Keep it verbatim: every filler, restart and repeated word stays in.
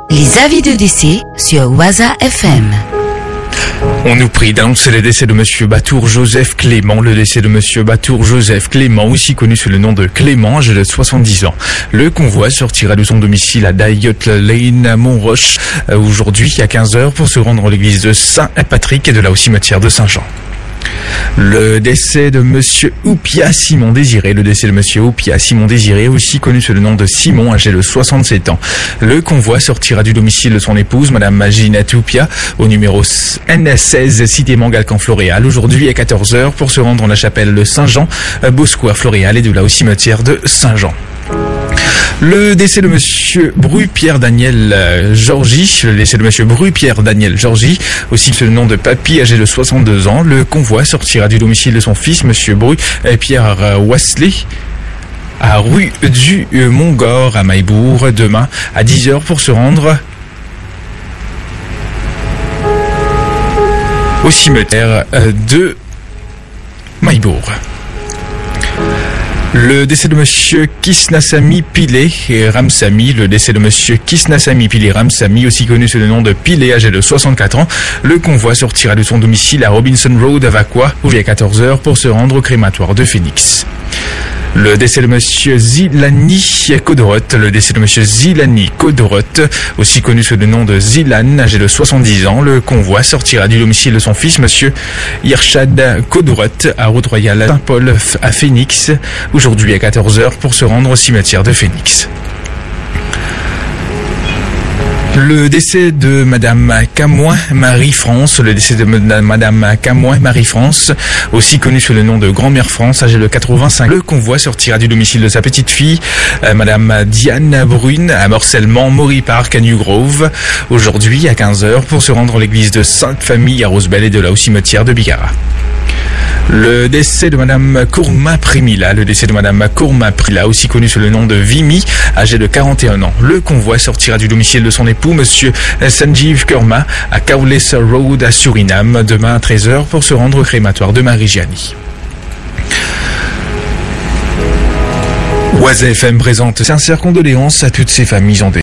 Les avis de décès sur Waza F M. On nous prie d'annoncer le décès de Monsieur Batour Joseph Clément. Le décès de Monsieur Batour Joseph Clément, aussi connu sous le nom de Clément, âgé de soixante-dix ans. Le convoi sortira de son domicile à Dayot Lane à Montroche aujourd'hui à quinze heures pour se rendre à l'église de Saint-Patrick et de là au cimetière de Saint-Jean. Le décès de Monsieur Oupia Simon Désiré. Le décès de Monsieur Oupia Simon Désiré, aussi connu sous le nom de Simon, âgé de soixante-sept ans. Le convoi sortira du domicile de son épouse, Madame Ginette Oupia, au numéro N seize, cité Mangalcan Floréal, aujourd'hui à quatorze heures pour se rendre en la chapelle de Saint-Jean, Beau Square Floréal et de là au cimetière de Saint-Jean. Le décès de Monsieur Bru-Pierre Daniel euh, Georgie, le décès de Monsieur Bru-Pierre Daniel Georgie, aussi sous le nom de Papy, âgé de soixante-deux ans. Le convoi sortira du domicile de son fils, Monsieur Bru-Pierre euh, Wesley, à rue du euh, Montgore à Maillebourg, demain à dix heures pour se rendre au cimetière euh, de Maillebourg. Le décès de Monsieur Kisnasamy Pilé et Ramsamy, le décès de Monsieur Kisnasamy Pilé Ramsamy, aussi connu sous le nom de Pilé, âgé de soixante-quatre ans. Le convoi sortira de son domicile à Robinson Road à Vaqua, aujourd'hui à quatorze heures pour se rendre au crématoire de Phoenix. Le décès de Monsieur Zilani Kodorot, le décès de Monsieur Zilani Kodorot, aussi connu sous le nom de Zilan, âgé de soixante-dix ans. Le convoi sortira du domicile de son fils, Monsieur Irshad Kodorot, à Route Royale Saint-Paul à Phoenix, aujourd'hui à quatorze heures pour se rendre au cimetière de Phoenix. Le décès de Madame Camoin Marie-France, le décès de Madame Camoin Marie-France, aussi connue sous le nom de Grand-Mère France, âgée de quatre-vingt-cinq ans. Le convoi sortira du domicile de sa petite fille, euh, Madame Diane Brune, à Morcellement, Maury Park, à New Grove, aujourd'hui à quinze heures pour se rendre à l'église de Sainte-Famille à Rosebel et de là au cimetière de Bigara. Le décès de Madame Kourma Primila, le décès de Madame Kourma Primila, aussi connue sous le nom de Vimy, âgée de quarante et un ans. Le convoi sortira du domicile de son époux, Monsieur Sanjeev Kurma, à Cowless Road à Suriname, demain à treize heures pour se rendre au crématoire de Marie-Gianni. Waza F M présente sincères condoléances à toutes ces familles endeuillées.